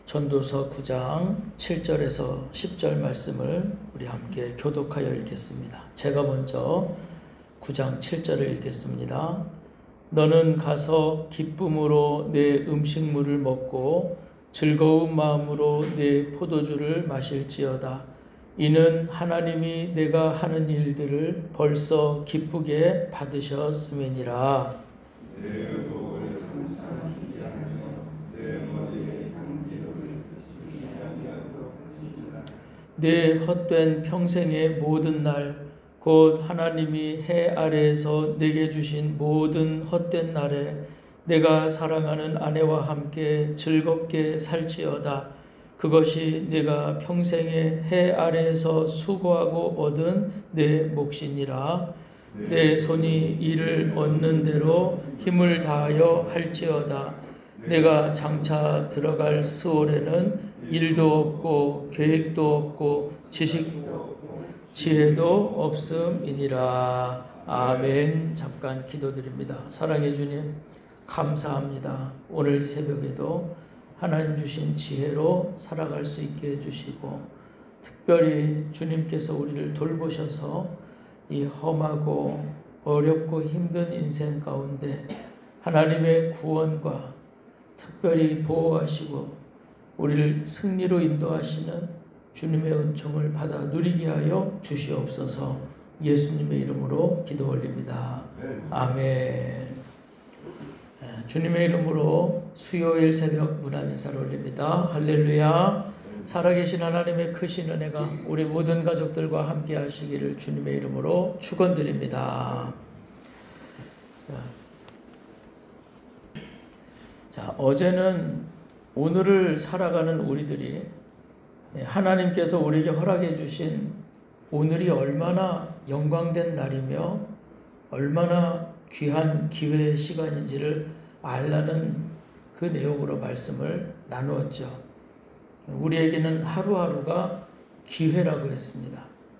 전도서 9장 7절에서 10절 말씀을 우리 함께 교독하여 읽겠습니다. 제가 먼저 9장 7절을 읽겠습니다. 너는 가서 기쁨으로 내 음식물을 먹고 즐거운 마음으로 내 포도주를 마실지어다. 이는 하나님이 내가 하는 일들을 벌써 기쁘게 받으셨음이니라. 내 헛된 평생의 모든 날, 곧 하나님이 해 아래에서 내게 주신 모든 헛된 날에 내가 사랑하는 아내와 함께 즐겁게 살지어다. 그것이 내가 평생의 해 아래에서 수고하고 얻은 내 몫이니라. 내 손이 이를 얻는 대로 힘을 다하여 할지어다. 내가 장차 들어갈 스올에는 일도 없고 계획도 없고 지혜도 없음이니라. 아멘. 잠깐 기도드립니다. 사랑해 주님, 감사합니다. 오늘 새벽에도 하나님 주신 지혜로 살아갈 수 있게 해주시고, 특별히 주님께서 우리를 돌보셔서 이 험하고 어렵고 힘든 인생 가운데 하나님의 구원과 특별히 보호하시고 우리를 승리로 인도하시는 주님의 은총을 받아 누리게 하여 주시옵소서. 예수님의 이름으로 기도 올립니다. 아멘. 주님의 이름으로 수요일 새벽 문안인사를 올립니다. 할렐루야. 살아계신 하나님의 크신 은혜가 우리 모든 가족들과 함께 하시기를 주님의 이름으로 축원드립니다. 자, 어제는 오늘을 살아가는 우리들이 하나님께서 우리에게 허락해 주신 오늘이 얼마나 영광된 날이며 얼마나 귀한 기회의 시간인지를 알라는 그 내용으로 말씀을 나누었죠. 우리에게는 하루하루가 기회라고 했습니다.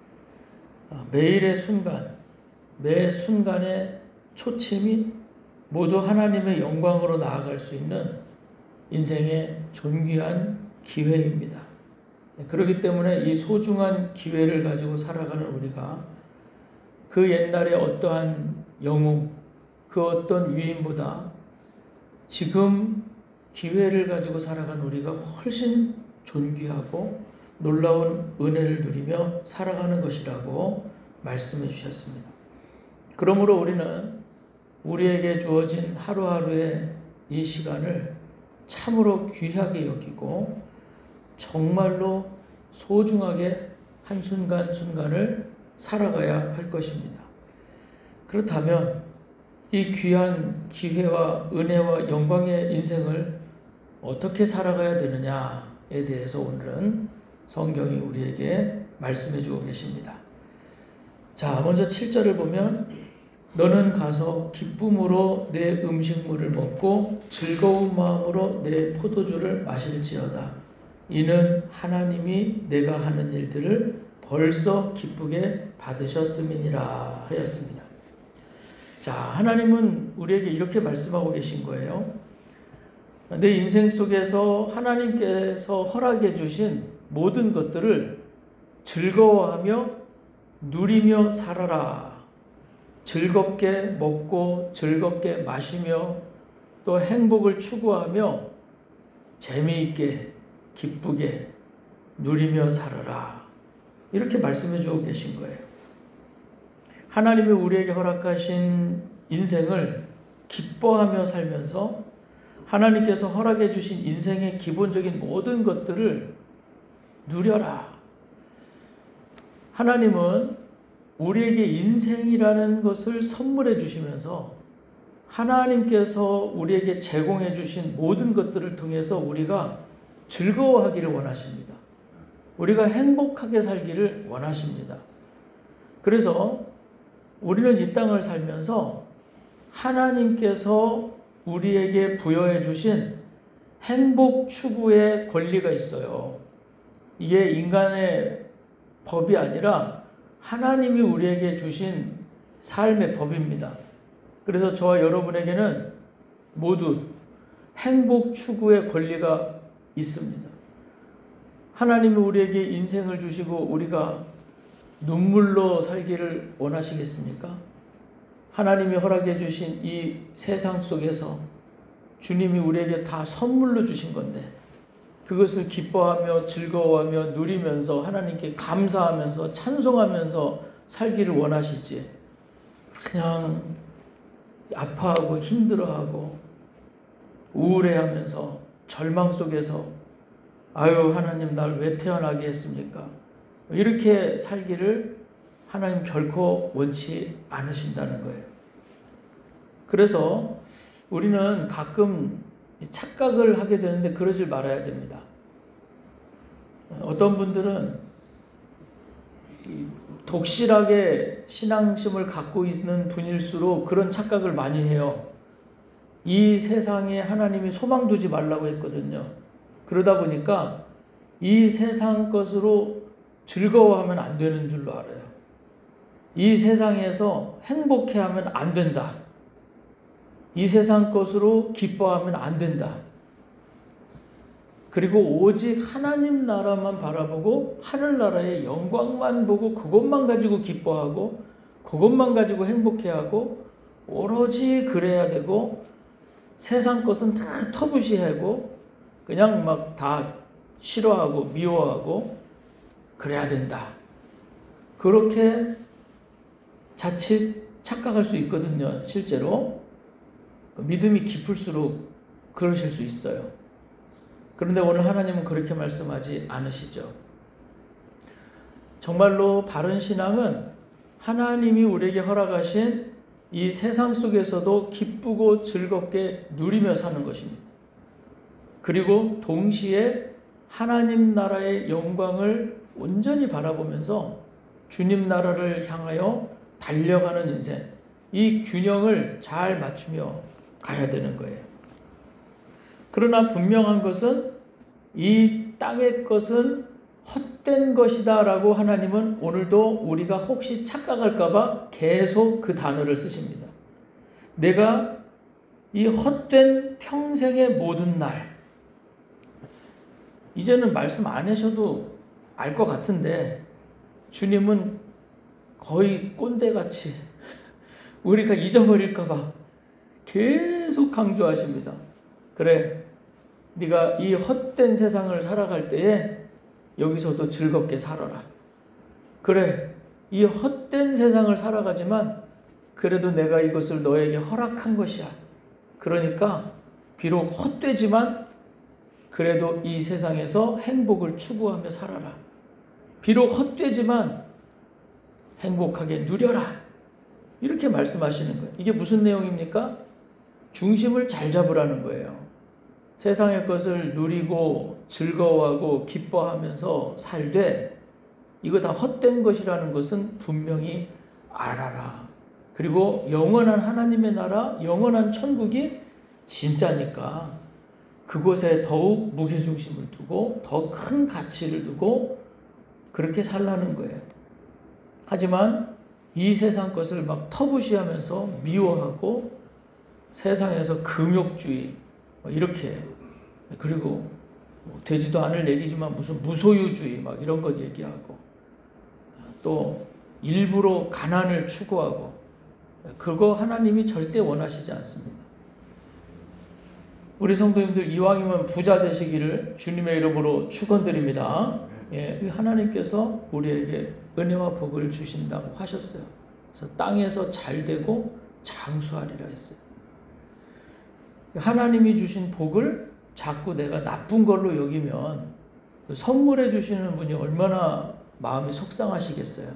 매일의 순간, 매 순간의 초침이 모두 하나님의 영광으로 나아갈 수 있는 인생의 존귀한 기회입니다. 그렇기 때문에 이 소중한 기회를 가지고 살아가는 우리가 그 옛날의 어떠한 영웅, 그 어떤 위인보다 지금 기회를 가지고 살아가는 우리가 훨씬 존귀하고 놀라운 은혜를 누리며 살아가는 것이라고 말씀해 주셨습니다. 그러므로 우리는 우리에게 주어진 하루하루의 이 시간을 참으로 귀하게 여기고 정말로 소중하게 한순간순간을 살아가야 할 것입니다. 그렇다면 이 귀한 기회와 은혜와 영광의 인생을 어떻게 살아가야 되느냐에 대해서 오늘은 성경이 우리에게 말씀해 주고 계십니다. 자, 먼저 7절을 보면 너는 가서 기쁨으로 내 음식물을 먹고 즐거운 마음으로 내 포도주를 마실지어다. 이는 하나님이 내가 하는 일들을 벌써 기쁘게 받으셨음이니라 하였습니다. 자, 하나님은 우리에게 이렇게 말씀하고 계신 거예요. 내 인생 속에서 하나님께서 허락해 주신 모든 것들을 즐거워하며 누리며 살아라. 즐겁게 먹고 즐겁게 마시며 또 행복을 추구하며 재미있게 기쁘게 누리며 살아라. 이렇게 말씀해 주고 계신 거예요. 하나님이 우리에게 허락하신 인생을 기뻐하며 살면서 하나님께서 허락해 주신 인생의 기본적인 모든 것들을 누려라. 하나님은 우리에게 인생이라는 것을 선물해 주시면서 하나님께서 우리에게 제공해 주신 모든 것들을 통해서 우리가 즐거워하기를 원하십니다. 우리가 행복하게 살기를 원하십니다. 그래서 우리는 이 땅을 살면서 하나님께서 우리에게 부여해 주신 행복 추구의 권리가 있어요. 이게 인간의 법이 아니라 하나님이 우리에게 주신 삶의 법입니다. 그래서 저와 여러분에게는 모두 행복 추구의 권리가 있습니다. 하나님이 우리에게 인생을 주시고 우리가 눈물로 살기를 원하시겠습니까? 하나님이 허락해 주신 이 세상 속에서 주님이 우리에게 다 선물로 주신 건데 그것을 기뻐하며 즐거워하며 누리면서 하나님께 감사하면서 찬송하면서 살기를 원하시지, 그냥 아파하고 힘들어하고 우울해하면서 절망 속에서 아유 하나님 날 왜 태어나게 했습니까? 이렇게 살기를 하나님 결코 원치 않으신다는 거예요. 그래서 우리는 가끔 착각을 하게 되는데 그러지 말아야 됩니다. 어떤 분들은 독실하게 신앙심을 갖고 있는 분일수록 그런 착각을 많이 해요. 이 세상에 하나님이 소망 두지 말라고 했거든요. 그러다 보니까 이 세상 것으로 즐거워하면 안 되는 줄로 알아요. 이 세상에서 행복해하면 안 된다. 이 세상 것으로 기뻐하면 안 된다. 그리고 오직 하나님 나라만 바라보고 하늘나라의 영광만 보고 그것만 가지고 기뻐하고 그것만 가지고 행복해하고 오로지 그래야 되고 세상 것은 다 터부시하고 그냥 막 다 싫어하고 미워하고 그래야 된다. 그렇게 자칫 착각할 수 있거든요. 실제로 믿음이 깊을수록 그러실 수 있어요. 그런데 오늘 하나님은 그렇게 말씀하지 않으시죠. 정말로 바른 신앙은 하나님이 우리에게 허락하신 이 세상 속에서도 기쁘고 즐겁게 누리며 사는 것입니다. 그리고 동시에 하나님 나라의 영광을 온전히 바라보면서 주님 나라를 향하여 달려가는 인생, 이 균형을 잘 맞추며 가야 되는 거예요. 그러나 분명한 것은 이 땅의 것은 헛된 것이다 라고 하나님은 오늘도 우리가 혹시 착각할까봐 계속 그 단어를 쓰십니다. 내가 이 헛된 평생의 모든 날, 이제는 말씀 안 하셔도 알 것 같은데 주님은 거의 꼰대같이 우리가 잊어버릴까봐 계속 강조하십니다. 그래, 네가 이 헛된 세상을 살아갈 때에 여기서도 즐겁게 살아라. 그래, 이 헛된 세상을 살아가지만 그래도 내가 이것을 너에게 허락한 것이야. 그러니까 비록 헛되지만 그래도 이 세상에서 행복을 추구하며 살아라. 비록 헛되지만 행복하게 누려라. 이렇게 말씀하시는 거예요. 이게 무슨 내용입니까? 중심을 잘 잡으라는 거예요. 세상의 것을 누리고 즐거워하고 기뻐하면서 살되 이거 다 헛된 것이라는 것은 분명히 알아라. 그리고 영원한 하나님의 나라, 영원한 천국이 진짜니까 그곳에 더욱 무게중심을 두고 더 큰 가치를 두고 그렇게 살라는 거예요. 하지만 이 세상 것을 막 터부시하면서 미워하고 세상에서 금욕주의 이렇게, 그리고 되지도 않을 얘기지만 무슨 무소유주의 막 이런 것 얘기하고 또 일부러 가난을 추구하고 그거 하나님이 절대 원하시지 않습니다. 우리 성도님들 이왕이면 부자 되시기를 주님의 이름으로 축원드립니다. 예, 하나님께서 우리에게 은혜와 복을 주신다고 하셨어요. 그래서 땅에서 잘 되고 장수하리라 했어요. 하나님이 주신 복을 자꾸 내가 나쁜 걸로 여기면 선물해 주시는 분이 얼마나 마음이 속상하시겠어요.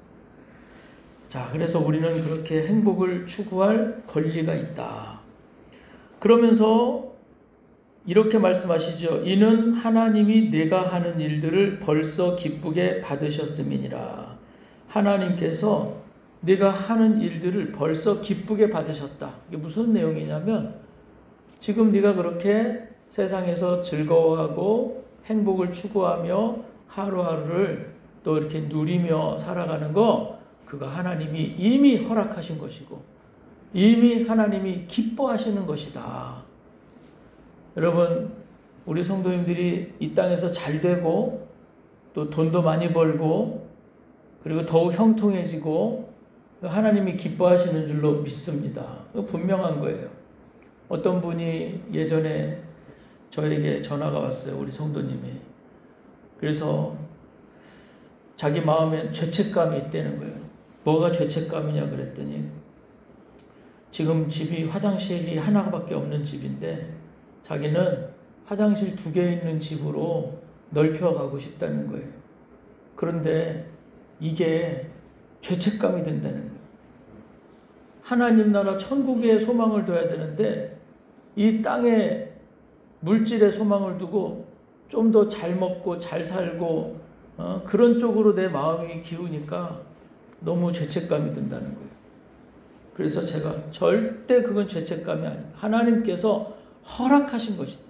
자, 그래서 우리는 그렇게 행복을 추구할 권리가 있다. 그러면서 이렇게 말씀하시죠. 이는 하나님이 내가 하는 일들을 벌써 기쁘게 받으셨음이니라. 하나님께서 내가 하는 일들을 벌써 기쁘게 받으셨다. 이게 무슨 내용이냐면 지금 네가 그렇게 세상에서 즐거워하고 행복을 추구하며 하루하루를 또 이렇게 누리며 살아가는 거, 그거 하나님이 이미 허락하신 것이고 이미 하나님이 기뻐하시는 것이다. 여러분, 우리 성도님들이 이 땅에서 잘 되고 또 돈도 많이 벌고 그리고 더욱 형통해지고 하나님이 기뻐하시는 줄로 믿습니다. 분명한 거예요. 어떤 분이 예전에 저에게 전화가 왔어요. 우리 성도님이. 그래서 자기 마음에 죄책감이 있다는 거예요. 뭐가 죄책감이냐 그랬더니 지금 집이 화장실이 하나밖에 없는 집인데 자기는 화장실 2개 있는 집으로 넓혀가고 싶다는 거예요. 그런데 이게 죄책감이 된다는 거예요. 하나님 나라 천국에 소망을 둬야 되는데 이 땅에 물질에 소망을 두고 좀 더 잘 먹고 잘 살고 그런 쪽으로 내 마음이 기우니까 너무 죄책감이 든다는 거예요. 그래서 제가 절대 그건 죄책감이 아니다. 하나님께서 허락하신 것이다.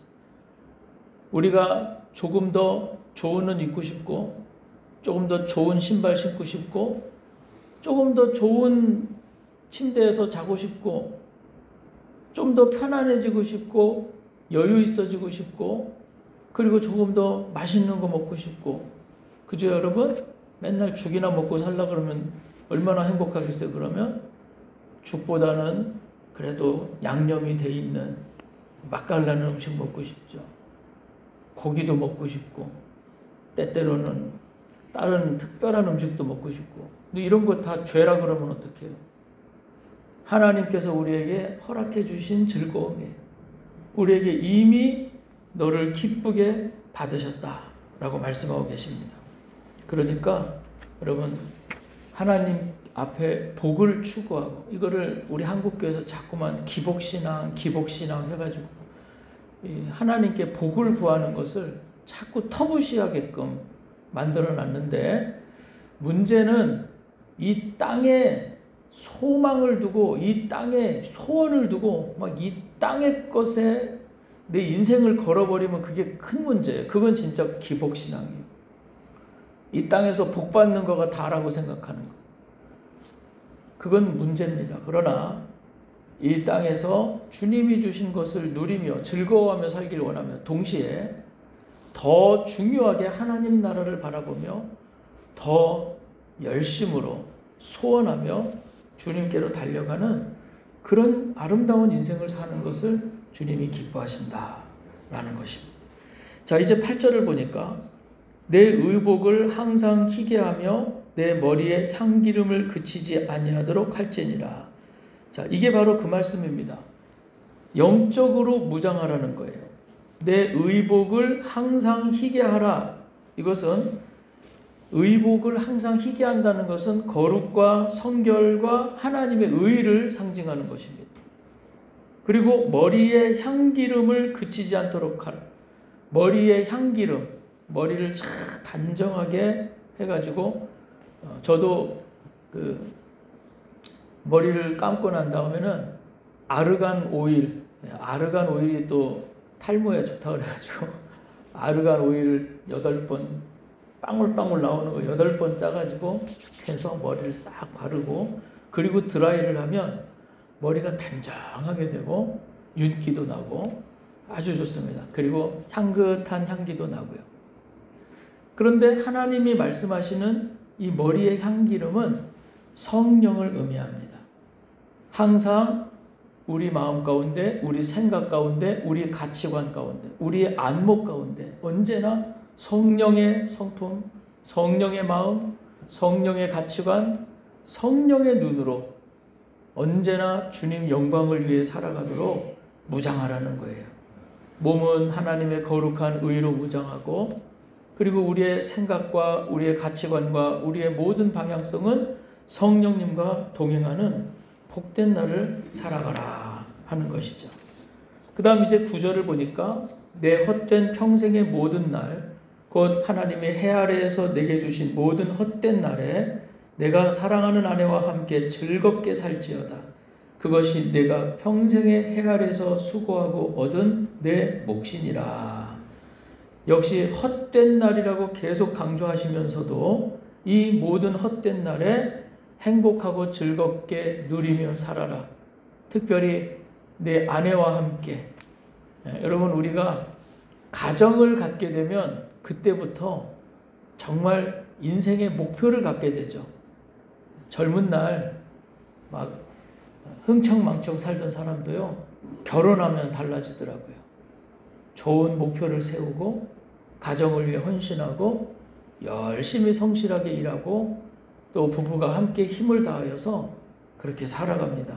우리가 조금 더 좋은 옷 입고 싶고 조금 더 좋은 신발 신고 싶고 조금 더 좋은 침대에서 자고 싶고 좀 더 편안해지고 싶고 여유 있어지고 싶고 그리고 조금 더 맛있는 거 먹고 싶고 그죠 여러분? 맨날 죽이나 먹고 살라 그러면 얼마나 행복하겠어요. 그러면 죽보다는 그래도 양념이 돼 있는 맛깔나는 음식 먹고 싶죠. 고기도 먹고 싶고 때때로는 다른 특별한 음식도 먹고 싶고 근데 이런 거 다 죄라 그러면 어떡해요? 하나님께서 우리에게 허락해 주신 즐거움이에요. 우리에게 이미 너를 기쁘게 받으셨다라고 말씀하고 계십니다. 그러니까 여러분 하나님 앞에 복을 추구하고 이거를 우리 한국교회에서 자꾸만 기복신앙 해가지고 하나님께 복을 구하는 것을 자꾸 터부시하게끔 만들어 놨는데 문제는 이 땅에 소망을 두고 이 땅에 소원을 두고 막 이 땅의 것에 내 인생을 걸어버리면 그게 큰 문제예요. 그건 진짜 기복신앙이에요. 이 땅에서 복 받는 거가 다라고 생각하는 거. 그건 문제입니다. 그러나 이 땅에서 주님이 주신 것을 누리며 즐거워하며 살길 원하며 동시에 더 중요하게 하나님 나라를 바라보며 더 열심으로 소원하며 주님께로 달려가는 그런 아름다운 인생을 사는 것을 주님이 기뻐하신다라는 것입니다. 자, 이제 8절을 보니까 내 의복을 항상 희게 하며 내 머리에 향기름을 그치지 아니하도록 할지니라. 자, 이게 바로 그 말씀입니다. 영적으로 무장하라는 거예요. 내 의복을 항상 희게 하라. 이것은 의복을 항상 희게 한다는 것은 거룩과 성결과 하나님의 의를 상징하는 것입니다. 그리고 머리에 향기름을 그치지 않도록 하라. 머리에 향기름, 머리를 참 단정하게 해가지고 저도 그 머리를 감고 난 다음에는 아르간 오일이 또 탈모에 좋다 그래가지고 아르간 오일을 8번 빵울빵울 나오는 거 8번 짜가지고 해서 머리를 싹 바르고 그리고 드라이를 하면 머리가 단정하게 되고 윤기도 나고 아주 좋습니다. 그리고 향긋한 향기도 나고요. 그런데 하나님이 말씀하시는 이 머리의 향기름은 성령을 의미합니다. 항상 우리 마음 가운데, 우리 생각 가운데, 우리 가치관 가운데, 우리의 안목 가운데 언제나 성령의 성품, 성령의 마음, 성령의 가치관, 성령의 눈으로 언제나 주님 영광을 위해 살아가도록 무장하라는 거예요. 몸은 하나님의 거룩한 의로 무장하고 그리고 우리의 생각과 우리의 가치관과 우리의 모든 방향성은 성령님과 동행하는 복된 날을 살아가라 하는 것이죠. 그 다음 이제 9절을 보니까 내 헛된 평생의 모든 날 곧 하나님의 해 아래에서 내게 주신 모든 헛된 날에 내가 사랑하는 아내와 함께 즐겁게 살지어다. 그것이 내가 평생의 해 아래에서 수고하고 얻은 내 몫이니라. 역시 헛된 날이라고 계속 강조하시면서도 이 모든 헛된 날에 행복하고 즐겁게 누리며 살아라. 특별히 내 아내와 함께. 여러분 우리가 가정을 갖게 되면 그때부터 정말 인생의 목표를 갖게 되죠. 젊은 날 막 흥청망청 살던 사람도요, 결혼하면 달라지더라고요. 좋은 목표를 세우고 가정을 위해 헌신하고 열심히 성실하게 일하고 또 부부가 함께 힘을 다하여서 그렇게 살아갑니다.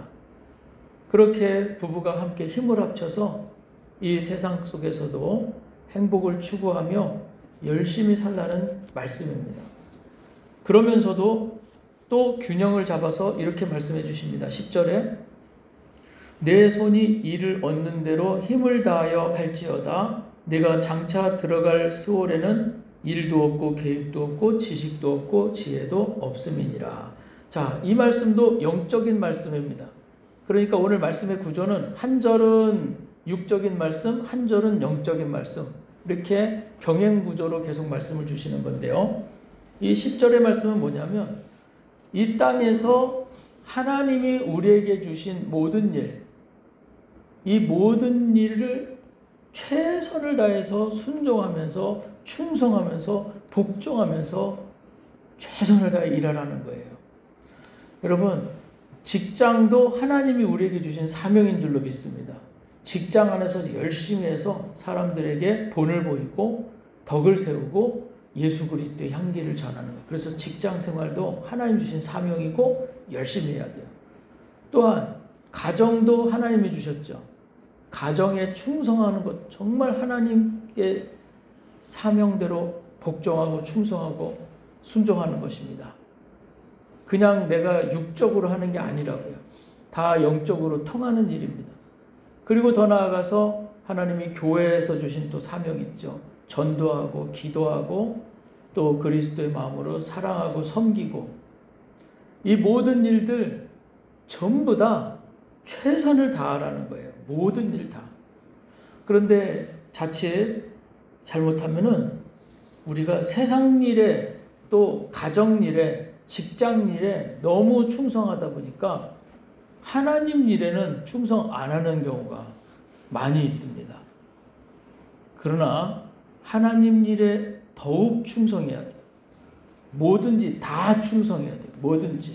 그렇게 부부가 함께 힘을 합쳐서 이 세상 속에서도 행복을 추구하며 열심히 살라는 말씀입니다. 그러면서도 또 균형을 잡아서 이렇게 말씀해 주십니다. 10절에 내 손이 이를 얻는 대로 힘을 다하여 할지어다 내가 장차 들어갈 스월에는 일도 없고 계획도 없고 지식도 없고 지혜도 없음이니라. 자, 이 말씀도 영적인 말씀입니다. 그러니까 오늘 말씀의 구조는 한 절은 육적인 말씀, 한 절은 영적인 말씀, 이렇게 병행 구조로 계속 말씀을 주시는 건데요. 이 10절의 말씀은 뭐냐면 이 땅에서 하나님이 우리에게 주신 모든 일, 이 모든 일을 최선을 다해서 순종하면서 충성하면서 복종하면서 최선을 다해 일하라는 거예요. 여러분, 직장도 하나님이 우리에게 주신 사명인 줄로 믿습니다. 직장 안에서 열심히 해서 사람들에게 본을 보이고 덕을 세우고 예수 그리스도의 향기를 전하는 것. 그래서 직장 생활도 하나님 주신 사명이고 열심히 해야 돼요. 또한 가정도 하나님이 주셨죠. 가정에 충성하는 것, 정말 하나님께 사명대로 복종하고 충성하고 순종하는 것입니다. 그냥 내가 육적으로 하는 게 아니라고요. 다 영적으로 통하는 일입니다. 그리고 더 나아가서 하나님이 교회에서 주신 또 사명이 있죠. 전도하고 기도하고 또 그리스도의 마음으로 사랑하고 섬기고, 이 모든 일들 전부 다 최선을 다하라는 거예요. 모든 일 다. 그런데 자칫 잘못하면은 우리가 세상 일에 또 가정 일에 직장 일에 너무 충성하다 보니까 하나님 일에는 충성 안 하는 경우가 많이 있습니다. 그러나 하나님 일에 더욱 충성해야 돼요. 뭐든지 다 충성해야 돼요. 뭐든지.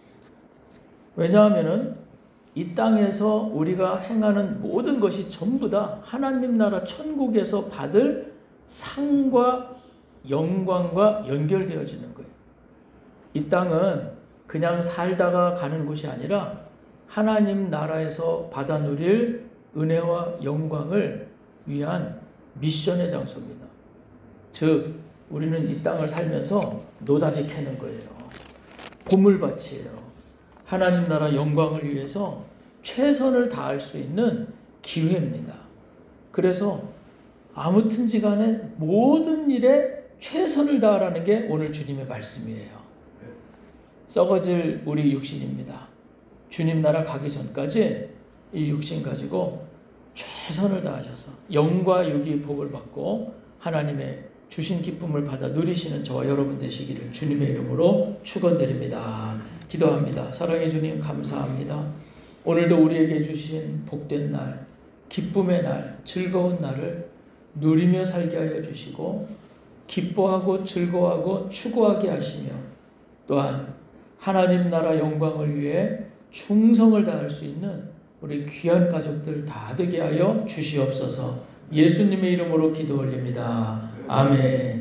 왜냐하면은 이 땅에서 우리가 행하는 모든 것이 전부 다 하나님 나라 천국에서 받을 상과 영광과 연결되어지는 거예요. 이 땅은 그냥 살다가 가는 곳이 아니라 하나님 나라에서 받아 누릴 은혜와 영광을 위한 미션의 장소입니다. 즉 우리는 이 땅을 살면서 노다지 캐는 거예요. 보물밭이에요. 하나님 나라 영광을 위해서 최선을 다할 수 있는 기회입니다. 그래서 아무튼지 간에 모든 일에 최선을 다하라는 게 오늘 주님의 말씀이에요. 썩어질 우리 육신입니다. 주님 나라 가기 전까지 이 육신 가지고 최선을 다하셔서 영과 육이 복을 받고 하나님의 주신 기쁨을 받아 누리시는 저와 여러분 되시기를 주님의 이름으로 축원드립니다. 기도합니다. 사랑의 주님 감사합니다. 오늘도 우리에게 주신 복된 날, 기쁨의 날, 즐거운 날을 누리며 살게 하여 주시고 기뻐하고 즐거워하고 추구하게 하시며 또한 하나님 나라 영광을 위해 충성을 다할 수 있는 우리 귀한 가족들 다 되게 하여 주시옵소서. 예수님의 이름으로 기도 올립니다. 아멘.